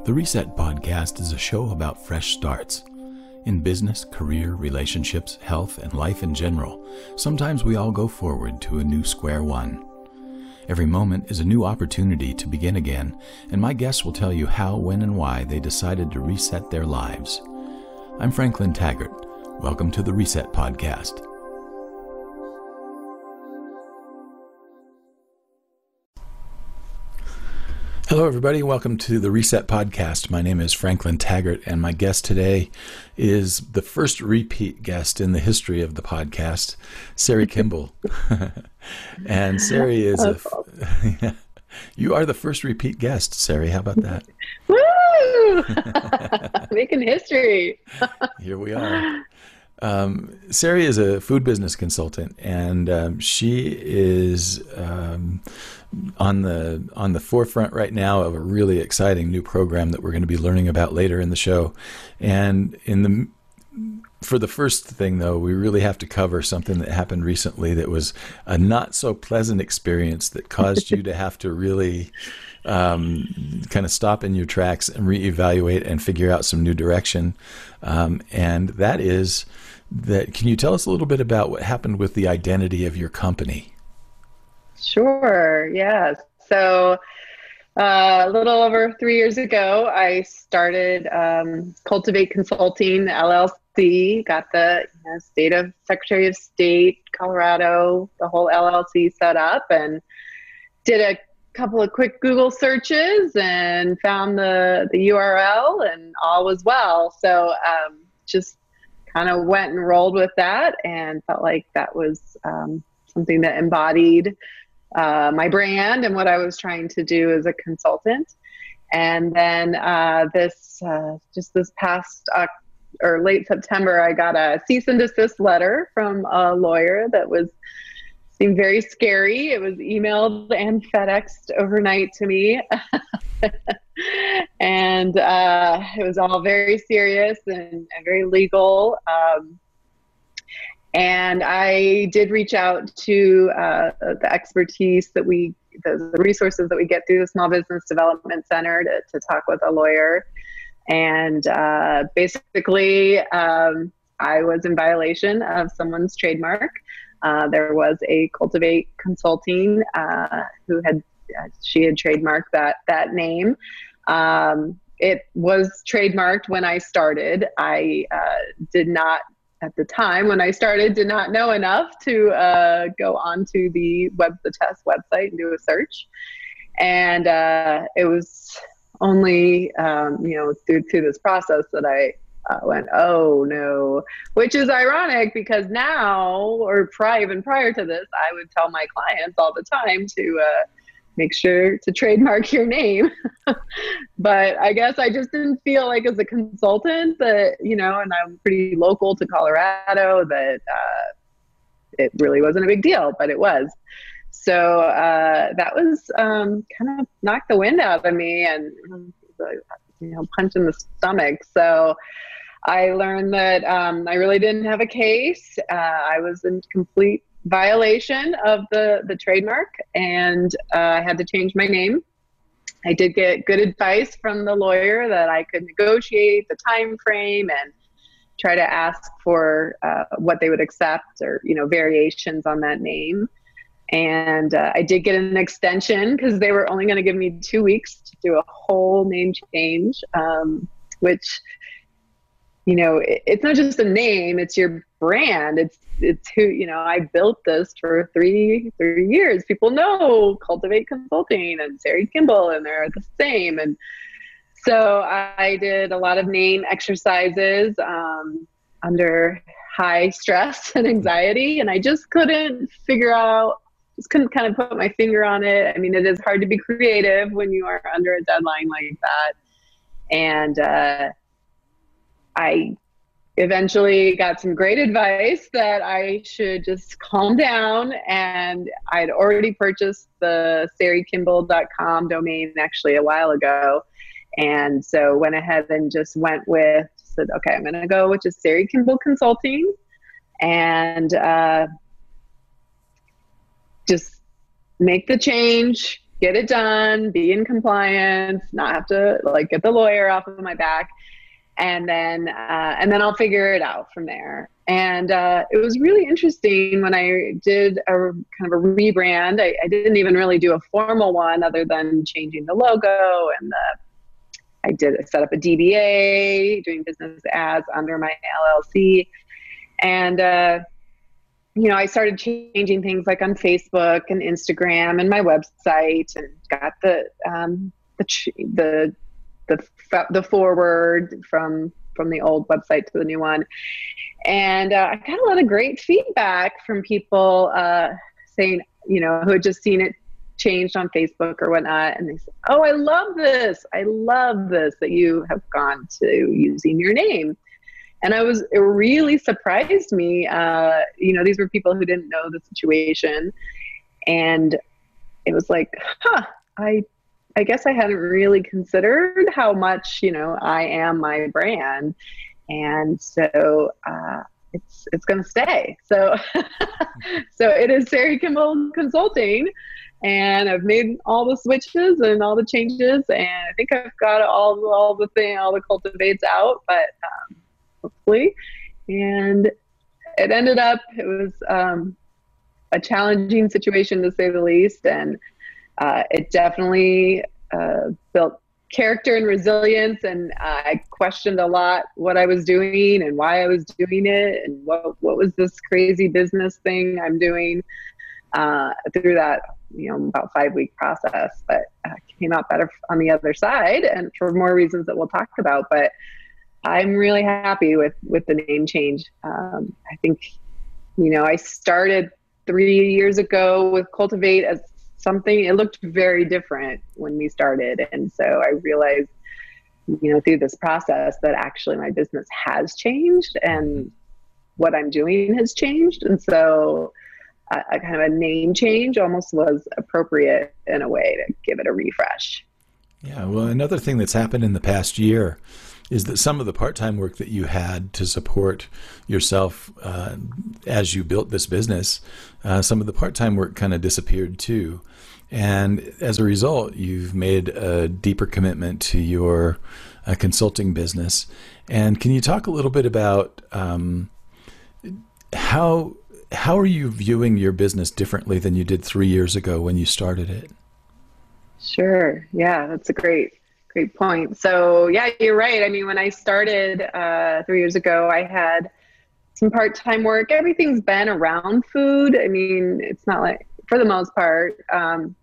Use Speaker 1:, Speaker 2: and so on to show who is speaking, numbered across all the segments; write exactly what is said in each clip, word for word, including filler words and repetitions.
Speaker 1: The Reset Podcast is a show about fresh starts. In business, career, relationships, health, and life in general, sometimes we all go forward to a new square one. Every moment is a new opportunity to begin again, and my guests will tell you how, when, and why they decided to reset their lives. I'm Franklin Taggart. Welcome to the Reset Podcast. Hello, everybody. Welcome to the Reset Podcast. My name is Franklin Taggart, and my guest today is the first repeat guest in the history of the podcast, Sari Kimball. And Sari is a... Yeah, you are the first repeat guest, Sari. How about that?
Speaker 2: Woo! Making history.
Speaker 1: Here we are. Um, Sari is a food business consultant, and um, she is um, on the on the forefront right now of a really exciting new program that we're going to be learning about later in the show. And in the for the first thing, though, we really have to cover something that happened recently that was a not so pleasant experience that caused you to have to really um, kind of stop in your tracks and reevaluate and figure out some new direction. Um, and that is that. Can you tell us a little bit about what happened with the identity of your company?
Speaker 2: Sure. Yes. So uh, a little over three years ago, I started um, Cultivate Consulting, L L C, got the you know, State of Secretary of State, Colorado, the whole L L C set up, and did a couple of quick Google searches and found the, the U R L, and all was well. So um, just kind of went and rolled with that and felt like that was um, something that embodied uh, my brand and what I was trying to do as a consultant. And then uh, this, uh, just this past uh, or late September, I got a cease and desist letter from a lawyer that was seemed very scary. It was emailed and FedExed overnight to me. And uh, it was all very serious and, and very legal. Um, and I did reach out to uh, the expertise that we, the, the resources that we get through the Small Business Development Center to, to talk with a lawyer. And uh, basically, um, I was in violation of someone's trademark. Uh, there was a Cultivate Consulting uh, who had, uh, she had trademarked that, that name. Um, it was trademarked when I started. I uh, did not, at the time when I started, did not know enough to uh, go onto the web, the test website and do a search. And uh, it was only, um, you know, through, through this process that I Uh, went, oh no, which is ironic because now, or prior, even prior to this, I would tell my clients all the time to uh, make sure to trademark your name. But I guess I just didn't feel like as a consultant that, you know, and I'm pretty local to Colorado, that uh, it really wasn't a big deal, but it was. So uh, that was um, kind of knocked the wind out of me and, you know, punch in the stomach. So I learned that um, I really didn't have a case. Uh, I was in complete violation of the, the trademark, and uh, I had to change my name. I did get good advice from the lawyer that I could negotiate the time frame and try to ask for uh, what they would accept, or, you know, variations on that name. And uh, I did get an extension because they were only going to give me two weeks to do a whole name change, um, which, you know, it, it's not just a name, it's your brand. It's, it's who, you know, I built this for three, three years. People know Cultivate Consulting and Sari Kimball, and they're the same. And so I did a lot of name exercises um, under high stress and anxiety, and I just couldn't figure out Just couldn't kind of put my finger on it. I mean, it is hard to be creative when you are under a deadline like that. And uh, I eventually got some great advice that I should just calm down. And I'd already purchased the sari kimball dot com domain actually a while ago. And so went ahead and just went with, said, okay, I'm going to go with just Sari Kimball Consulting. And uh, just make the change, get it done, be in compliance, not have to like get the lawyer off of my back. And then, uh, and then I'll figure it out from there. And uh, it was really interesting when I did a kind of a rebrand. I, I didn't even really do a formal one other than changing the logo and the, I did set up a D B A, doing business ads under my L L C. And, uh, you know, I started changing things like on Facebook and Instagram and my website, and got the, um, the, the, the, the forward from, from the old website to the new one. And uh, I got a lot of great feedback from people uh, saying, you know, who had just seen it changed on Facebook or whatnot. And they said, oh, I love this. I love this, that you have gone to using your name. And I was, it really surprised me. Uh, you know, these were people who didn't know the situation. And it was like, huh, I, I guess I hadn't really considered how much, you know, I am my brand. And so uh, it's, it's going to stay. So, so it is Sari Kimball Consulting. And I've made all the switches and all the changes, and I think I've got all all the thing, all the cultivates out, but um, hopefully. And it ended up, it was um, a challenging situation to say the least, and uh, it definitely uh, built character and resilience. And uh, I questioned a lot what I was doing and why I was doing it, and what what was this crazy business thing I'm doing. Uh, through that, you know, about five week process, but uh, came out better on the other side, and for more reasons that we'll talk about. But I'm really happy with, with the name change. Um, I think, you know, I started three years ago with Cultivate as something, it looked very different when we started. And so I realized, you know, through this process that actually my business has changed and what I'm doing has changed. And so a, a kind of a name change almost was appropriate in a way to give it a refresh.
Speaker 1: Yeah, well, another thing that's happened in the past year is that some of the part-time work that you had to support yourself uh, as you built this business, uh, some of the part-time work kind of disappeared too. And as a result, you've made a deeper commitment to your uh, consulting business. And can you talk a little bit about um, how how are you viewing your business differently than you did three years ago when you started it?
Speaker 2: Sure. Yeah, that's a great, great point. So yeah, you're right. I mean, when I started uh, three years ago, I had some part-time work. Everything's been around food. I mean, it's not like, for the most part. Um,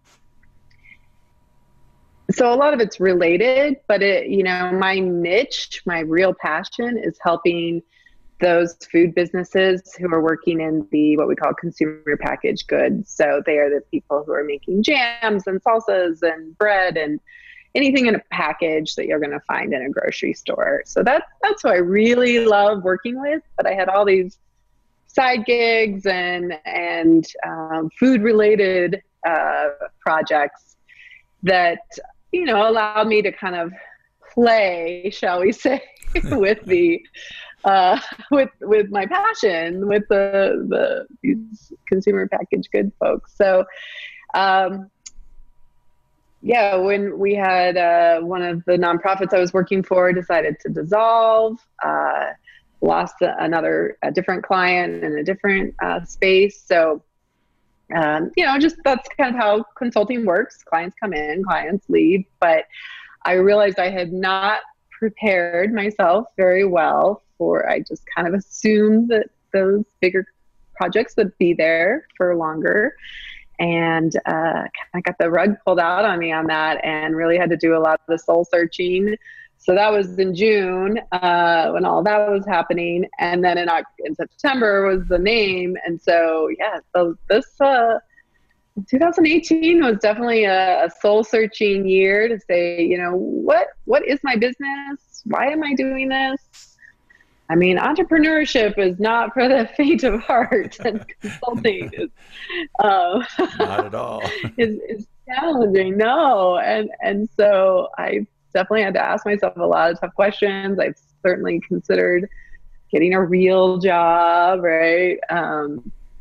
Speaker 2: so a lot of it's related, but it, you know, my niche, my real passion is helping those food businesses who are working in the, what we call consumer packaged goods. So they are the people who are making jams and salsas and bread and anything in a package that you're going to find in a grocery store. So that, that's who I really love working with. But I had all these side gigs and, and um, food related uh, projects that, you know, allowed me to kind of play, shall we say, with the, uh, with, with my passion, with the, the these consumer packaged good folks. So, um, yeah, when we had, uh, one of the nonprofits I was working for decided to dissolve, uh, lost a, another, a different client in a different, uh, space. So, um, you know, just, that's kind of how consulting works. Clients come in, clients leave, but I realized I had not prepared myself very well for, I just kind of assumed that those bigger projects would be there for longer. And uh, I got the rug pulled out on me on that and really had to do a lot of the soul searching. So that was in June uh, when all that was happening. And then in, in September was the name. And so, yeah, so this uh, twenty eighteen was definitely a, a soul searching year to say, you know, what, what is my business? Why am I doing this? I mean, entrepreneurship is not for the faint of heart, and consulting is uh,
Speaker 1: not at all.
Speaker 2: is, is challenging. No, and and so I definitely had to ask myself a lot of tough questions. I've certainly considered getting a real job, right? Um,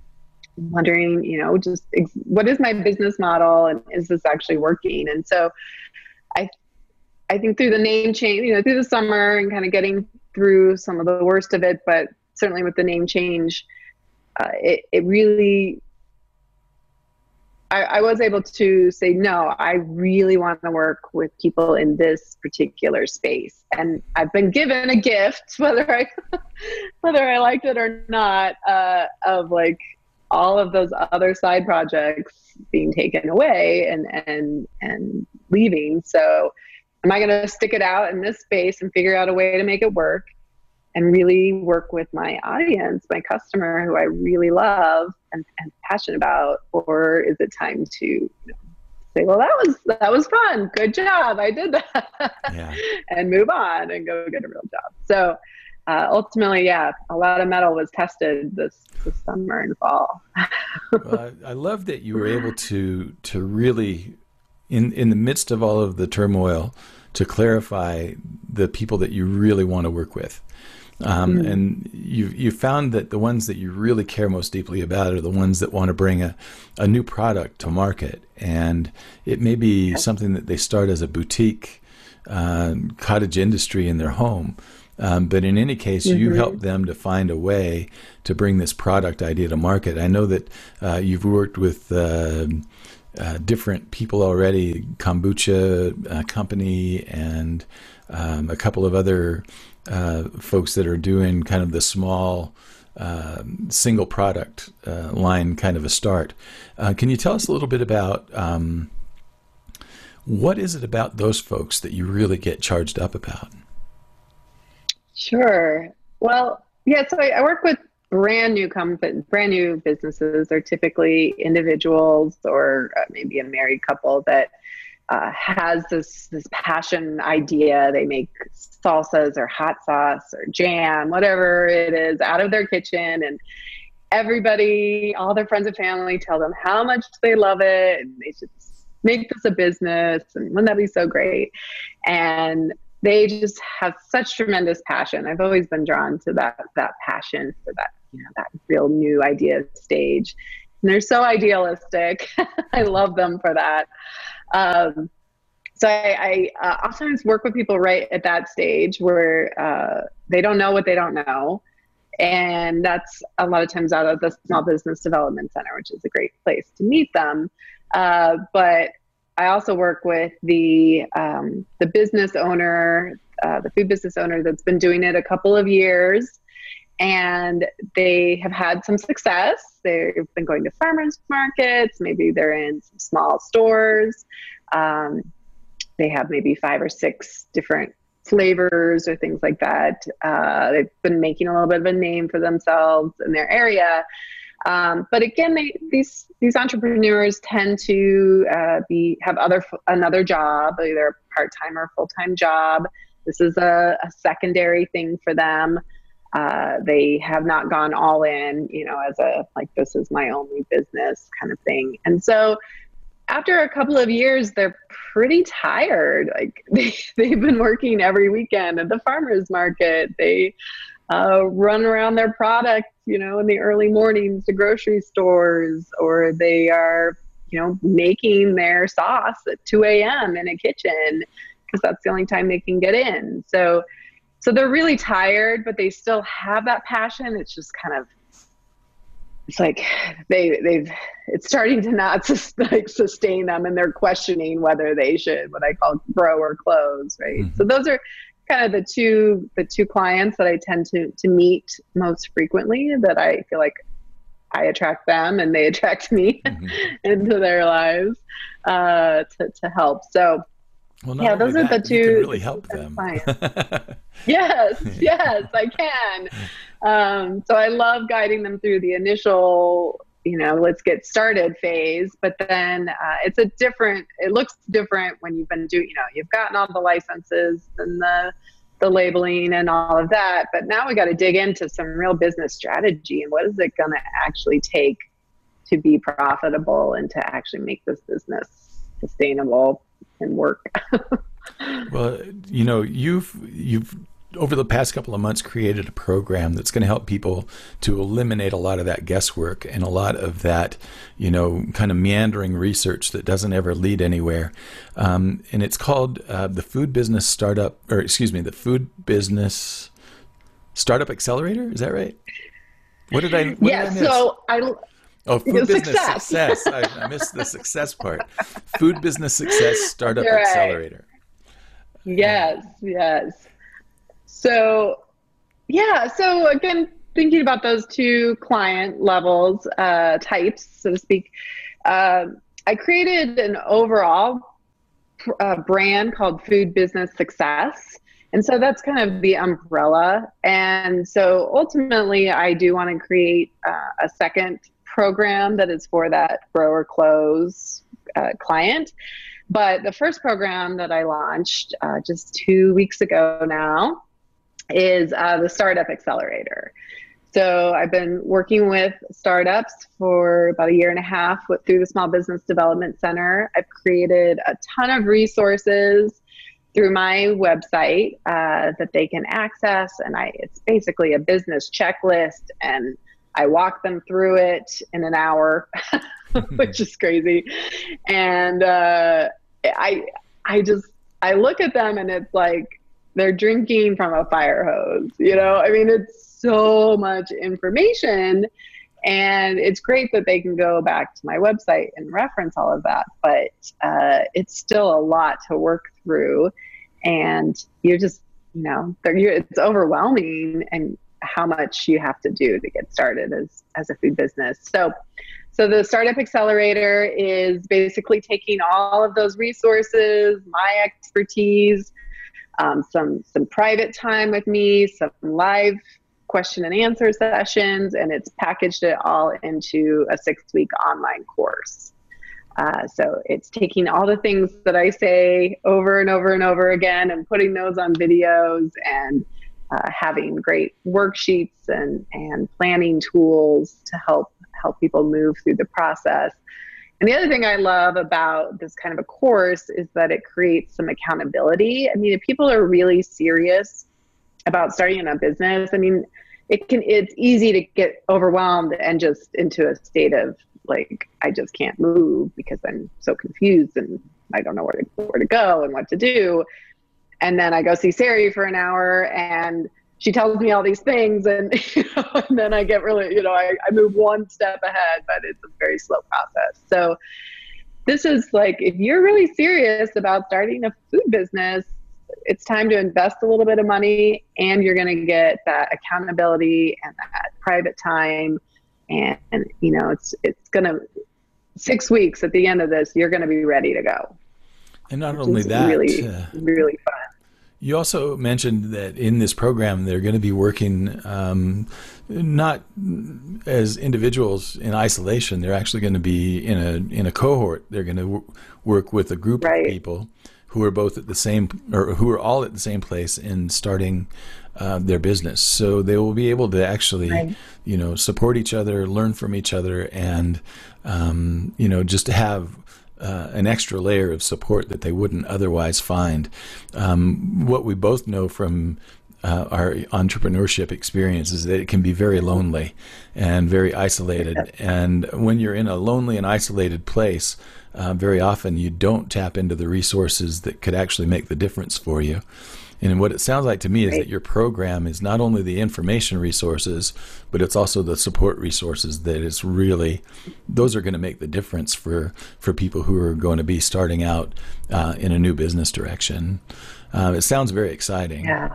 Speaker 2: wondering, you know, just ex- what is my business model and is this actually working? And so I, I think through the name change, you know, through the summer and kind of getting through some of the worst of it, but certainly with the name change, uh, it, it really, I, I was able to say, no, I really want to work with people in this particular space. And I've been given a gift, whether I, whether I liked it or not, uh, of like all of those other side projects being taken away and, and, and leaving. So am I going to stick it out in this space and figure out a way to make it work and really work with my audience, my customer who I really love and, and passionate about? Or is it time to, you know, say, well, that was, that was fun. Good job. I did that. Yeah. And move on and go get a real job. So uh, ultimately, yeah, a lot of metal was tested this, this summer and fall.
Speaker 1: Well, I, I love that you were able to, to really, in, in the midst of all of the turmoil, to clarify the people that you really want to work with. Um, mm. And you you found that the ones that you really care most deeply about are the ones that want to bring a, a new product to market. And it may be something that they start as a boutique uh, cottage industry in their home. Um, but in any case, mm-hmm. you help them to find a way to bring this product idea to market. I know that uh, you've worked with uh, uh, different people already, Kombucha uh, Company and um, a couple of other uh, folks that are doing kind of the small uh, single product uh, line kind of a start. Uh, can you tell us a little bit about um, what is it about those folks that you really get charged up about?
Speaker 2: Sure. Well, yeah, so I, I work with brand new companies, brand new businesses. They're typically individuals or uh, maybe a married couple that uh, has this this passion idea. They make salsas or hot sauce or jam, whatever it is, out of their kitchen, and everybody, all their friends and family, tell them how much they love it, and they should make this a business, and wouldn't that be so great? And they just have such tremendous passion. I've always been drawn to that that passion for that, you know, that real new idea stage. And they're so idealistic. I love them for that. Um, so I, I uh, oftentimes work with people right at that stage where uh, they don't know what they don't know. And that's a lot of times out of the Small Business Development Center, which is a great place to meet them. Uh, but I also work with the um, the business owner, uh, the food business owner that's been doing it a couple of years, and they have had some success. They've been going to farmers markets. Maybe they're in some small stores. Um, they have maybe five or six different flavors or things like that. Uh, they've been making a little bit of a name for themselves in their area. Um, but again, they, these these entrepreneurs tend to uh, be have other another job, either a part-time or full-time job. This is a, a secondary thing for them. Uh, they have not gone all in, you know, as a like this is my only business kind of thing. And so, after a couple of years, they're pretty tired. Like they they've been working every weekend at the farmers market. They Uh, run around their product, you know, in the early mornings to grocery stores, or they are, you know, making their sauce at two a.m. in a kitchen because that's the only time they can get in. So, so they're really tired, but they still have that passion. It's just kind of, it's like they, they've, it's starting to not sus- like sustain them, and they're questioning whether they should, what I call grow or close, right? Mm-hmm. So those are kind of the two the two clients that I tend to to meet most frequently, that I feel like I attract them and they attract me mm-hmm. into their lives uh, to to help. So
Speaker 1: well,
Speaker 2: yeah, those are
Speaker 1: that,
Speaker 2: the two.
Speaker 1: You can really help them.
Speaker 2: yes, yes, I can. Um, so I love guiding them through the initial, you know, let's get started phase, but then uh, it's a different, it looks different when you've been doing, you know, you've gotten all the licenses and the, the labeling and all of that, but now we got to dig into some real business strategy and what is it going to actually take to be profitable and to actually make this business sustainable and work.
Speaker 1: Well, you know, you've, you've over the past couple of months, created a program that's going to help people to eliminate a lot of that guesswork and a lot of that, you know, kind of meandering research that doesn't ever lead anywhere. Um, and it's called uh, the Food Business Startup, or excuse me, the Food Business Startup Accelerator. Is that right? What did I? What
Speaker 2: yeah.
Speaker 1: did I miss?
Speaker 2: So I.
Speaker 1: Oh, food business
Speaker 2: success.
Speaker 1: success. I, I missed the success part. Food Business Success Startup
Speaker 2: Right.
Speaker 1: Accelerator.
Speaker 2: Yes, yes. So, yeah. So again, thinking about those two client levels, uh, types, so to speak, uh, I created an overall uh, brand called Food Business Success. And so that's kind of the umbrella. And so ultimately, I do want to create uh, a second program that is for that grow or close uh, client. But the first program that I launched uh, just two weeks ago now is uh, the Startup Accelerator. So I've been working with startups for about a year and a half with, through the Small Business Development Center. I've created a ton of resources through my website uh, that they can access. And I, it's basically a business checklist, and I walk them through it in an hour, which is crazy. And uh, I, I just, I look at them and it's like they're drinking from a fire hose, you know? I mean, it's so much information, and it's great that they can go back to my website and reference all of that, but uh, it's still a lot to work through, and you're just, you know, you're, it's overwhelming and how much you have to do to get started as, as a food business. So, so the Startup Accelerator is basically taking all of those resources, my expertise, um, some, some private time with me, some live question and answer sessions, and it's packaged it all into a six-week online course. Uh, so it's taking all the things that I say over and over and over again and putting those on videos, and uh, having great worksheets and, and planning tools to help help people move through the process. And the other thing I love about this kind of a course is that it creates some accountability. I mean, if people are really serious about starting a business, I mean, it can, it's easy to get overwhelmed and just into a state of like, I just can't move because I'm so confused and I don't know where to, where to go and what to do. And then I go see Sari for an hour and she tells me all these things, and, you know, and then I get really, you know, I, I move one step ahead, but it's a very slow process. So this is like, if you're really serious about starting a food business, it's time to invest a little bit of money, and you're going to get that accountability and that private time. And, and you know, it's, it's going to, six weeks at the end of this, you're going to be ready to go.
Speaker 1: And not only that,
Speaker 2: really, uh, really fun.
Speaker 1: You also mentioned that in this program, they're going to be working um, not as individuals in isolation. They're actually going to be in a in a cohort. They're going to w- work with a group right. of people who are both at the same, or who are all at the same place in starting uh, their business. So they will be able to actually, right. you know, support each other, learn from each other, and um, you know, just have Uh, an extra layer of support that they wouldn't otherwise find. Um, what we both know from uh, our entrepreneurship experience is that it can be very lonely and very isolated. And when you're in a lonely and isolated place, uh, very often you don't tap into the resources that could actually make the difference for you. And what it sounds like to me is that your program is not only the information resources, but it's also the support resources that is really, those are going to make the difference for, for people who are going to be starting out uh, in a new business direction. Uh, it sounds very exciting.
Speaker 2: Yeah.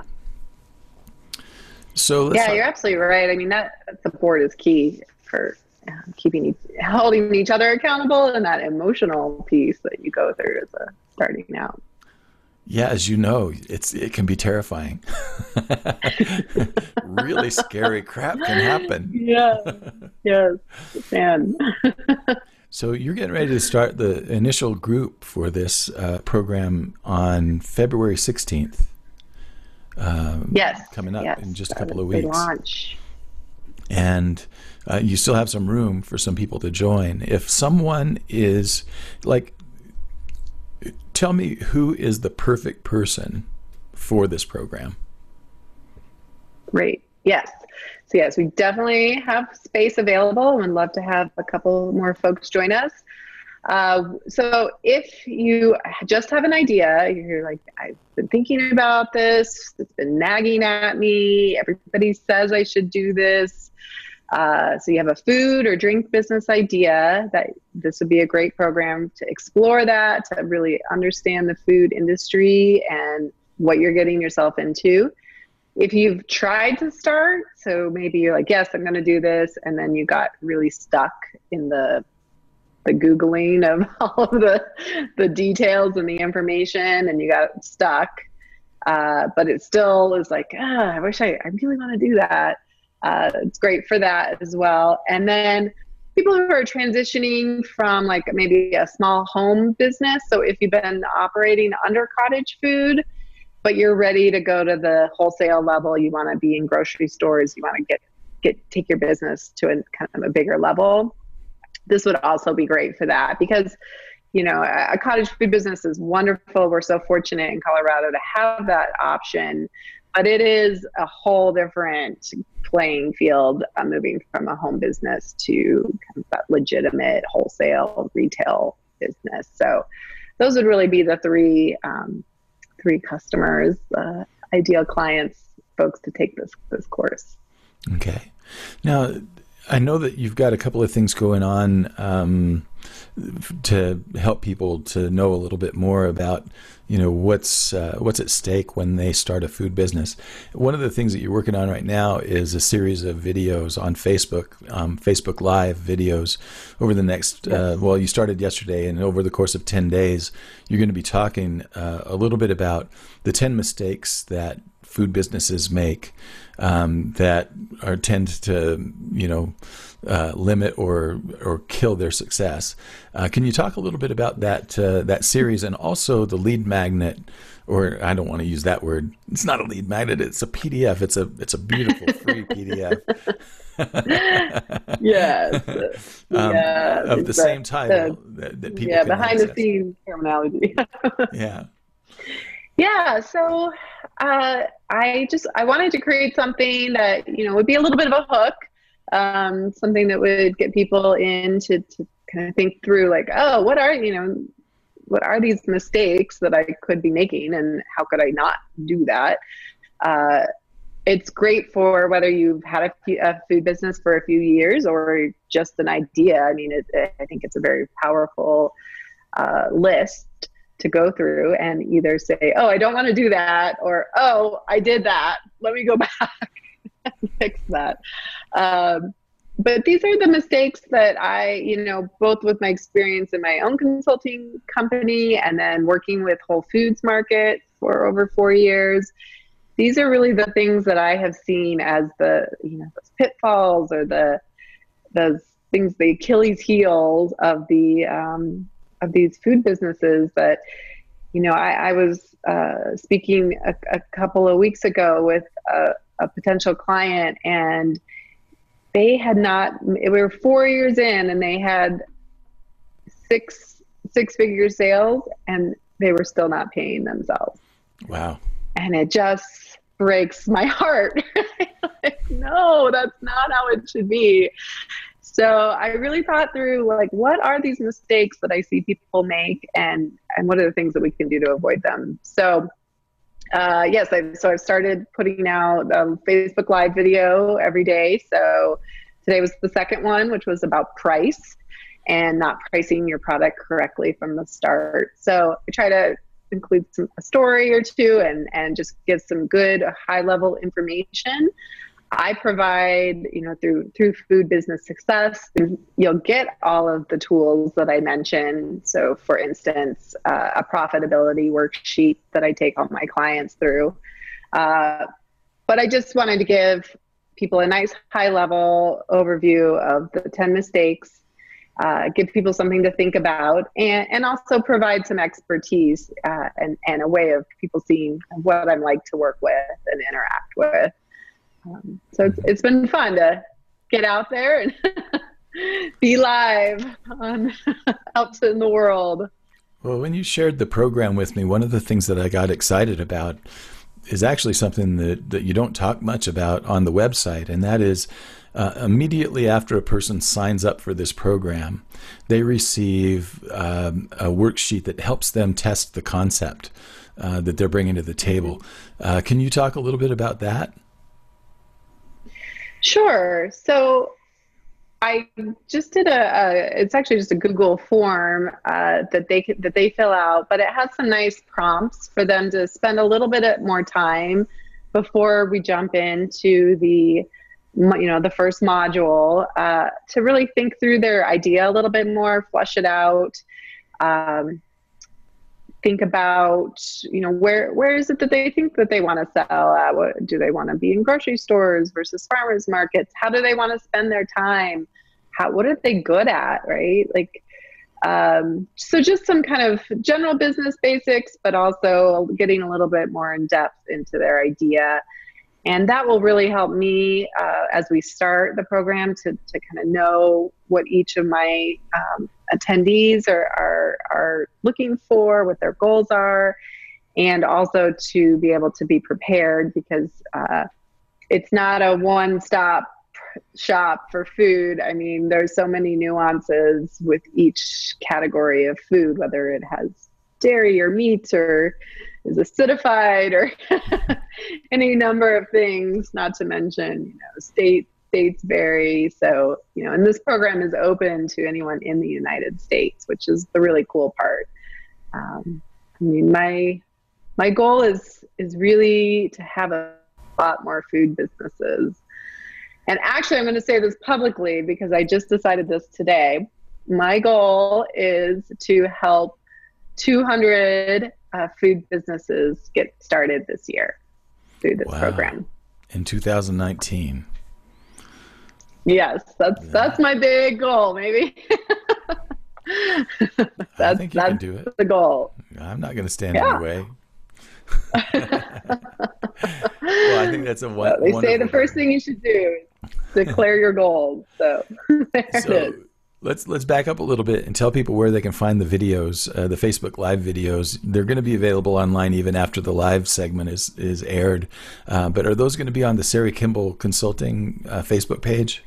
Speaker 1: So let's
Speaker 2: yeah,
Speaker 1: talk-
Speaker 2: you're absolutely right. I mean, that support is key for keeping, holding each other accountable, and that emotional piece that you go through as a starting out.
Speaker 1: Yeah, as you know, it's it can be terrifying. Really scary crap can happen.
Speaker 2: Yeah, yes, it can.
Speaker 1: So you're getting ready to start the initial group for this uh, program on February sixteenth. Um,
Speaker 2: yes.
Speaker 1: Coming up
Speaker 2: yes.
Speaker 1: in just a
Speaker 2: That
Speaker 1: couple of
Speaker 2: is the
Speaker 1: weeks.
Speaker 2: launch.
Speaker 1: And uh, you still have some room for some people to join. If someone is like, tell me who is the perfect person for this program?
Speaker 2: Great. Yes. So yes, we definitely have space available and would love to have a couple more folks join us. Uh, so if you just have an idea, you're like, I've been thinking about this, it's been nagging at me, everybody says I should do this. Uh, so you have a food or drink business idea, that this would be a great program to explore that, to really understand the food industry and what you're getting yourself into. If you've tried to start, so maybe you're like, yes, I'm going to do this, and then you got really stuck in the the Googling of all of the, the details and the information, and you got stuck. Uh, but it still is like, ah, I wish I, I really want to do that. Uh, it's great for that as well. And then people who are transitioning from like maybe a small home business. So if you've been operating under cottage food, but you're ready to go to the wholesale level, you want to be in grocery stores, you want to get, get, take your business to a kind of a bigger level. This would also be great for that, because, you know, a cottage food business is wonderful. We're so fortunate in Colorado to have that option, but it is a whole different playing field, uh, moving from a home business to kind of that legitimate wholesale retail business. So those would really be the three, um, three customers, uh, ideal clients, folks to take this, this course.
Speaker 1: Okay. Now, I know that you've got a couple of things going on um, to help people to know a little bit more about, you know, what's uh, what's at stake when they start a food business. One of the things that you're working on right now is a series of videos on Facebook, um, Facebook Live videos over the next, uh, well, you started yesterday, and over the course of ten days, you're going to be talking uh, a little bit about the ten mistakes that food businesses make um, that are tend to, you know, uh, limit or or kill their success. Uh, can you talk a little bit about that uh, that series, and also the lead magnet, or I don't want to use that word. It's not a lead magnet. It's a P D F. It's a it's a beautiful free P D F.
Speaker 2: Yes.
Speaker 1: um,
Speaker 2: yeah.
Speaker 1: Of the same title
Speaker 2: the,
Speaker 1: that, that people
Speaker 2: yeah,
Speaker 1: can
Speaker 2: behind
Speaker 1: access.
Speaker 2: the scenes terminology.
Speaker 1: Yeah.
Speaker 2: Yeah, so uh, I just I wanted to create something that, you know, would be a little bit of a hook, um, something that would get people in to, to kind of think through, like, oh, what are, you know, what are these mistakes that I could be making, and how could I not do that? Uh, it's great for whether you've had a, few, a food business for a few years or just an idea. I mean, it, I think it's a very powerful uh, list to go through and either say, oh, I don't want to do that, or, oh, I did that, let me go back and fix that. Um, but these are the mistakes that I, you know, both with my experience in my own consulting company and then working with Whole Foods Market for over four years, these are really the things that I have seen as the, you know, those pitfalls or the, those things, the Achilles heels of the, um, of these food businesses that, you know, I, I was uh, speaking a, a couple of weeks ago with a, a potential client, and they had not, we were four years in and they had six, six figure sales, and they were still not paying themselves.
Speaker 1: Wow.
Speaker 2: And it just breaks my heart. Like, no, that's not how it should be. So I really thought through, like, what are these mistakes that I see people make, and, and what are the things that we can do to avoid them? So uh, yes, I, so I've started putting out um, Facebook Live video every day. So today was the second one, which was about price and not pricing your product correctly from the start. So I try to include some, a story or two and, and just give some good high level information. I provide, you know, through through Food Business Success, you'll get all of the tools that I mentioned. So for instance, uh, a profitability worksheet that I take all my clients through. Uh, but I just wanted to give people a nice high level overview of the ten mistakes, uh, give people something to think about, and, and also provide some expertise uh, and, and a way of people seeing what I'm like to work with and interact with. Um, so it's, it's been fun to get out there and be live on out in the world.
Speaker 1: Well, when you shared the program with me, one of the things that I got excited about is actually something that, that you don't talk much about on the website, and that is uh, immediately after a person signs up for this program, they receive um, a worksheet that helps them test the concept uh, that they're bringing to the table. Uh, can you talk a little bit about that?
Speaker 2: Sure. So I just did a, a it's actually just a Google form uh, that they that they fill out, but it has some nice prompts for them to spend a little bit more time before we jump into the, you know, the first module, uh, to really think through their idea a little bit more, flush it out, um, think about, you know, where where is it that they think that they want to sell at? What do they want to be in grocery stores versus farmers markets? How do they want to spend their time? How, what are they good at, right? Like, um, so just some kind of general business basics, but also getting a little bit more in depth into their idea. And that will really help me uh, as we start the program to, to kind of know what each of my um, attendees are, are, are looking for, what their goals are, and also to be able to be prepared, because uh, it's not a one-stop shop for food. I mean, there's so many nuances with each category of food, whether it has dairy or meat or is acidified or any number of things, not to mention, you know, state states vary. So, you know, and this program is open to anyone in the United States, which is the really cool part. Um, I mean, my, my goal is, is really to have a lot more food businesses. And actually, I'm going to say this publicly because I just decided this today. My goal is to help two hundred uh, food businesses get started this year through this
Speaker 1: wow. program. In two thousand nineteen.
Speaker 2: Yes, that's yeah. that's my big goal, maybe. that's,
Speaker 1: I think you
Speaker 2: that's
Speaker 1: can do it.
Speaker 2: The goal.
Speaker 1: I'm not going to stand
Speaker 2: yeah.
Speaker 1: in your way. Well, I think that's a one.
Speaker 2: Well, they say the first thing you should do is declare your goals. So, there
Speaker 1: so
Speaker 2: it is.
Speaker 1: let's let's back up a little bit and tell people where they can find the videos, uh, the Facebook Live videos. They're going to be available online even after the live segment is is aired. Uh, but are those going to be on the Sari Kimball Consulting uh, Facebook page?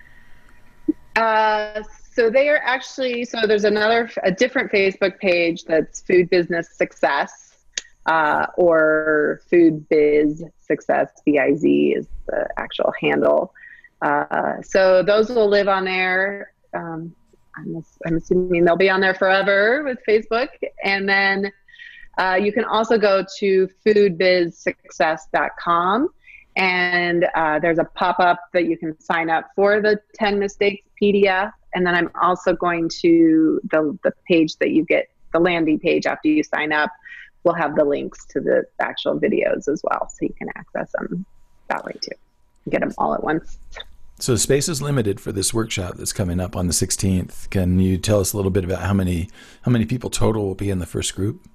Speaker 2: Uh, so they are actually. So there's another, a different Facebook page that's Food Business Success. Uh, or Food Biz Success, B I Z is the actual handle. Uh, so those will live on there. Um, I'm, I'm assuming they'll be on there forever with Facebook. And then uh, you can also go to food biz success dot com, and uh, there's a pop-up that you can sign up for the ten mistakes P D F. And then I'm also going to the, the page that you get, the landing page after you sign up. We'll have the links to the actual videos as well, so you can access them that way too. Get them all at once.
Speaker 1: So the space is limited for this workshop that's coming up on the sixteenth. Can you tell us a little bit about how many how many people total will be in the first group?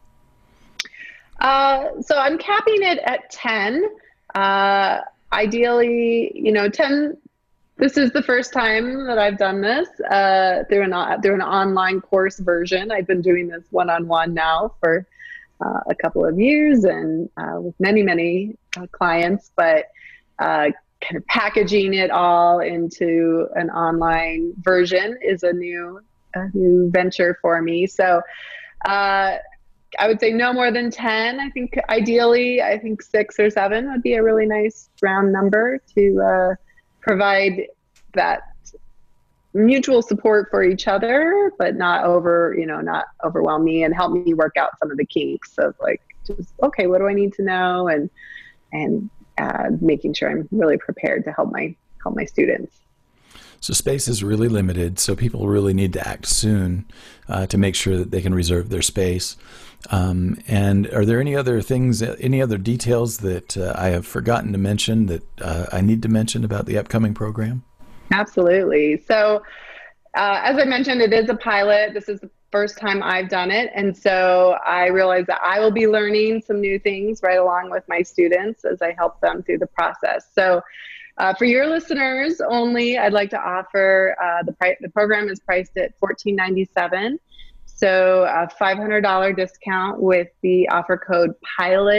Speaker 2: Uh, so I'm capping it at ten. Uh, ideally, you know, ten. This is the first time that I've done this uh, through an through an online course version. I've been doing this one-on-one now for Uh, a couple of years and uh, with many, many uh, clients, but uh, kind of packaging it all into an online version is a new, a new venture for me. So uh, I would say no more than ten. I think ideally, I think six or seven would be a really nice round number to uh, provide that mutual support for each other, but not over, you know, not overwhelm me, and help me work out some of the kinks of like, just, okay, what do I need to know? And, and uh, making sure I'm really prepared to help my, help my students.
Speaker 1: So space is really limited. So people really need to act soon uh, to make sure that they can reserve their space. Um, and are there any other things, any other details that uh, I have forgotten to mention that uh, I need to mention about the upcoming program?
Speaker 2: Absolutely. So uh, as I mentioned, it is a pilot. This is the first time I've done it. And so I realize that I will be learning some new things right along with my students as I help them through the process. So uh, for your listeners only, I'd like to offer uh, the, pri- the program is priced at fourteen ninety-seven. So a five hundred dollars discount with the offer code PILOT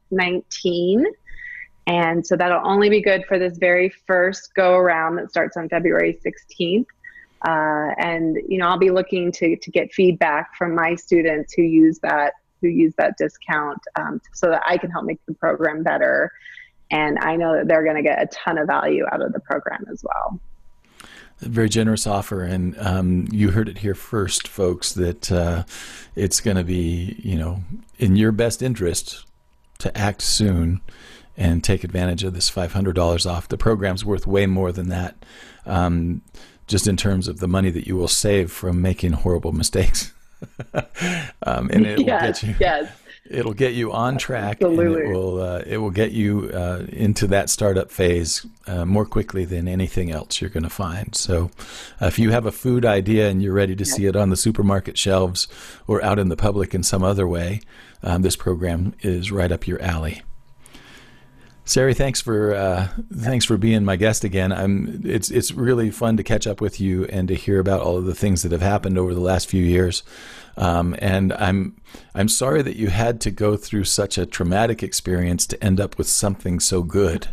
Speaker 2: nineteen. And so that'll only be good for this very first go around that starts on February sixteenth. Uh, and, you know, I'll be looking to, to get feedback from my students who use that, who use that discount, um, so that I can help make the program better. And I know that they're going to get a ton of value out of the program as well.
Speaker 1: A very generous offer. And um, you heard it here first, folks, that uh, it's going to be, you know, in your best interest to act soon and take advantage of this five hundred dollars off. The program's worth way more than that, um, just in terms of the money that you will save from making horrible mistakes. um, and it will
Speaker 2: yes,
Speaker 1: get you,
Speaker 2: yes.
Speaker 1: It'll get you on track.
Speaker 2: Absolutely.
Speaker 1: And it will, uh, it will get you uh, into that startup phase uh, more quickly than anything else you're going to find. So uh, if you have a food idea and you're ready to yes. see it on the supermarket shelves or out in the public in some other way, um, this program is right up your alley. Sari, thanks for uh, thanks for being my guest again. I'm. It's it's really fun to catch up with you and to hear about all of the things that have happened over the last few years. Um, and I'm I'm sorry that you had to go through such a traumatic experience to end up with something so good.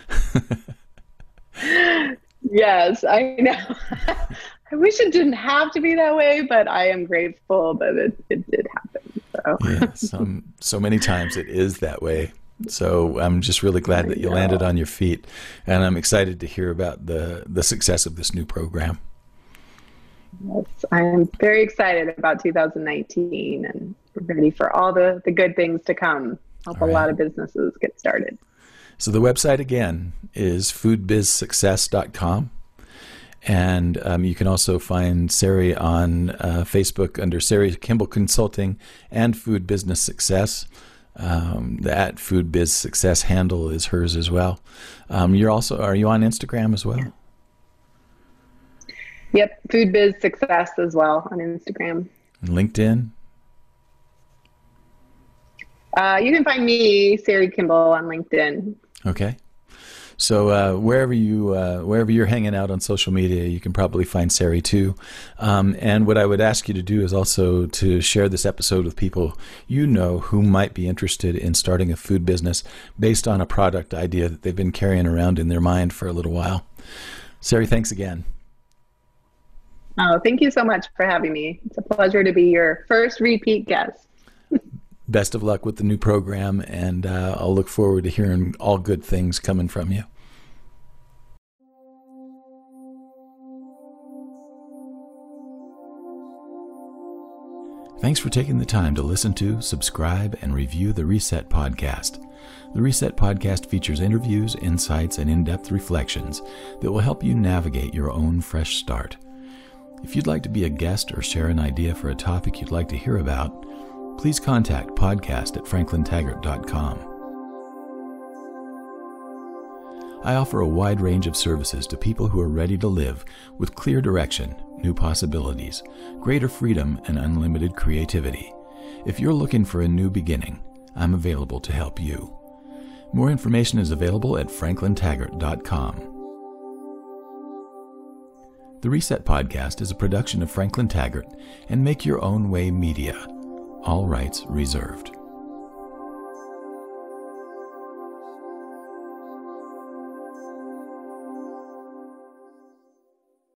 Speaker 2: Yes, I know. I wish it didn't have to be that way, but I am grateful that it, it did happen. So.
Speaker 1: Yes, um, so many times it is that way. So I'm just really glad that you landed on your feet, and I'm excited to hear about the, the success of this new program.
Speaker 2: Yes, I'm very excited about two thousand nineteen and ready for all the, the good things to come. Help right. a lot of businesses get started.
Speaker 1: So the website again is food biz success dot com. And um, you can also find Sari on uh, Facebook under Sari Kimball Consulting and Food Business Success. Um, the at Food Biz Success handle is hers as well. Um, you're also, are you on Instagram as well?
Speaker 2: Yep, Food Biz Success as well on Instagram.
Speaker 1: And LinkedIn?
Speaker 2: Uh, you can find me, Sari Kimball, on LinkedIn.
Speaker 1: Okay. So uh, wherever you uh, wherever you're hanging out on social media, you can probably find Sari too. Um, and what I would ask you to do is also to share this episode with people you know who might be interested in starting a food business based on a product idea that they've been carrying around in their mind for a little while. Sari, thanks again.
Speaker 2: Oh, thank you so much for having me. It's a pleasure to be your first repeat guest.
Speaker 1: Best of luck with the new program, and uh, I'll look forward to hearing all good things coming from you. Thanks for taking the time to listen to, subscribe, and review the Reset Podcast. The Reset Podcast features interviews, insights, and in-depth reflections that will help you navigate your own fresh start. If you'd like to be a guest or share an idea for a topic you'd like to hear about, please contact podcast at franklin taggart dot com. I offer a wide range of services to people who are ready to live with clear direction, new possibilities, greater freedom, and unlimited creativity. If you're looking for a new beginning, I'm available to help you. More information is available at franklin taggart dot com. The Reset Podcast is a production of Franklin Taggart and Make Your Own Way Media. All rights reserved.